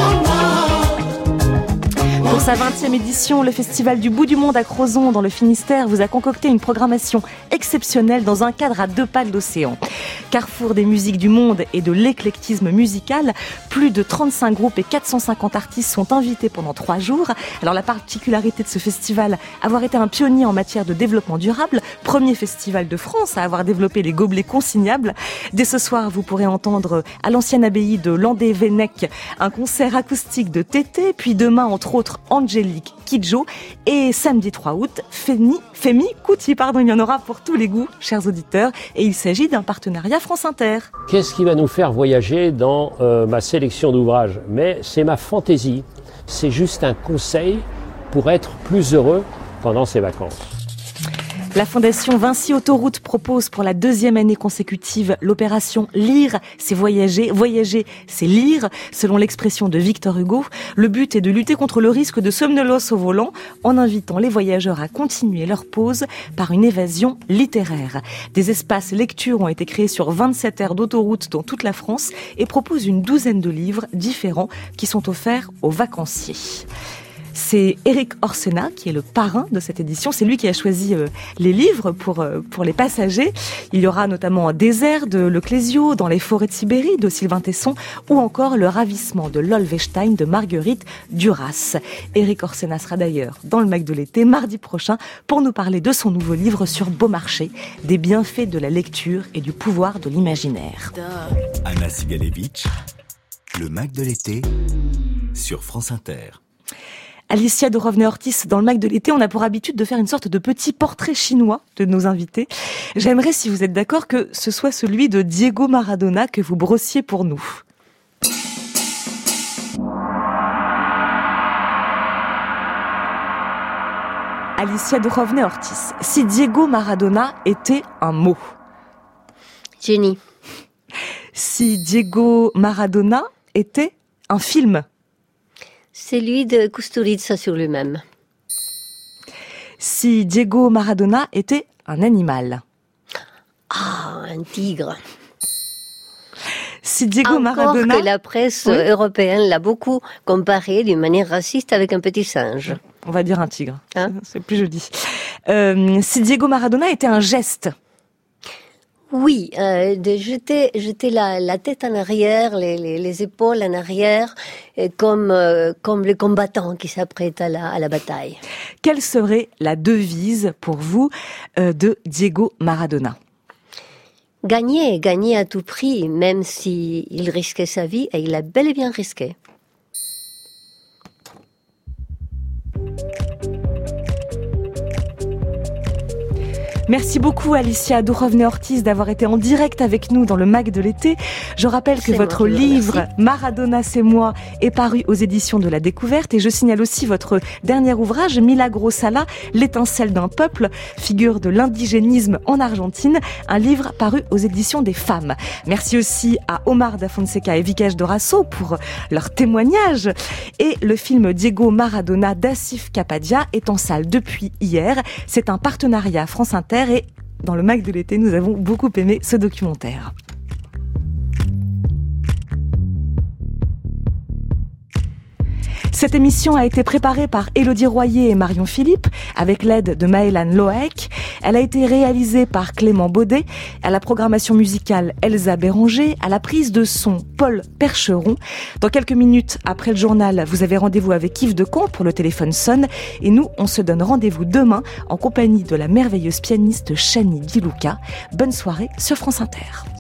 Pour sa 20e édition, le Festival du Bout du Monde à Crozon, dans le Finistère, vous a concocté une programmation exceptionnelle dans un cadre à 2 pas de l'océan. Carrefour des musiques du monde et de l'éclectisme musical, plus de 35 groupes et 450 artistes sont invités pendant 3 jours. Alors la particularité de ce festival, avoir été un pionnier en matière de développement durable, premier festival de France à avoir développé les gobelets consignables. Dès ce soir, vous pourrez entendre à l'ancienne abbaye de Landé-Vennec un concert acoustique de Tété, puis demain, entre autres, Angélique Kidjo, et samedi 3 août, Femi Kuti, il y en aura pour tous les goûts, chers auditeurs, et il s'agit d'un partenariat France Inter. Qu'est-ce qui va nous faire voyager dans ma sélection d'ouvrages ? Mais c'est ma fantaisie, c'est juste un conseil pour être plus heureux pendant ces vacances. La Fondation Vinci Autoroute propose pour la 2e année consécutive l'opération Lire, c'est voyager. Voyager, c'est lire, selon l'expression de Victor Hugo. Le but est de lutter contre le risque de somnolence au volant en invitant les voyageurs à continuer leur pause par une évasion littéraire. Des espaces lecture ont été créés sur 27 aires d'autoroute dans toute la France et proposent une 12aine de livres différents qui sont offerts aux vacanciers. C'est Eric Orsena qui est le parrain de cette édition. C'est lui qui a choisi les livres pour les passagers. Il y aura notamment Désert de Le Clésio, Dans les forêts de Sibérie de Sylvain Tesson ou encore Le ravissement de l'Olvestein de Marguerite Duras. Eric Orsena sera d'ailleurs dans le Mac de l'été mardi prochain pour nous parler de son nouveau livre sur Beaumarchais, des bienfaits de la lecture et du pouvoir de l'imaginaire. Anna Sigalevitch, le Mac de l'été sur France Inter. Alicia de Rovner-Ortiz, dans le Mac de l'été, on a pour habitude de faire une sorte de petit portrait chinois de nos invités. J'aimerais, si vous êtes d'accord, que ce soit celui de Diego Maradona que vous brossiez pour nous. Alicia de Rovner-Ortiz, si Diego Maradona était un mot. Génie. Si Diego Maradona était un film. Celui de Kusturica sur lui-même. Si Diego Maradona était un animal. Ah, un tigre. Si Diego Encore Maradona... que la presse européenne l'a beaucoup comparé d'une manière raciste avec un petit singe. On va dire un tigre, c'est plus joli. Si Diego Maradona était un geste. Oui, de jeter la tête en arrière, les épaules en arrière, comme les combattants qui s'apprêtent à la bataille. Quelle serait la devise pour vous de Diego Maradona ? Gagner à tout prix, même s'il risquait sa vie, et il a bel et bien risqué. Merci beaucoup Alicia de Rovner-Ortiz d'avoir été en direct avec nous dans le Mac de l'été. Je rappelle que votre livre Maradona c'est moi est paru aux éditions de la Découverte et je signale aussi votre dernier ouvrage Milagro Sala, l'étincelle d'un peuple, figure de l'indigénisme en Argentine, un livre paru aux éditions des Femmes. Merci aussi à Omar da Fonseca et Vikash Dorasso pour leur témoignage. Et le film Diego Maradona d'Asif Kapadia est en salle depuis hier. C'est un partenariat France Inter et dans le Mac de l'été, nous avons beaucoup aimé ce documentaire. Cette émission a été préparée par Élodie Royer et Marion Philippe, avec l'aide de Maëlan Loaek. Elle a été réalisée par Clément Baudet, à la programmation musicale Elsa Béranger, à la prise de son Paul Percheron. Dans quelques minutes après le journal, vous avez rendez-vous avec Yves Decamps pour Le téléphone sonne. Et nous, on se donne rendez-vous demain en compagnie de la merveilleuse pianiste Chani Gilouka. Bonne soirée sur France Inter.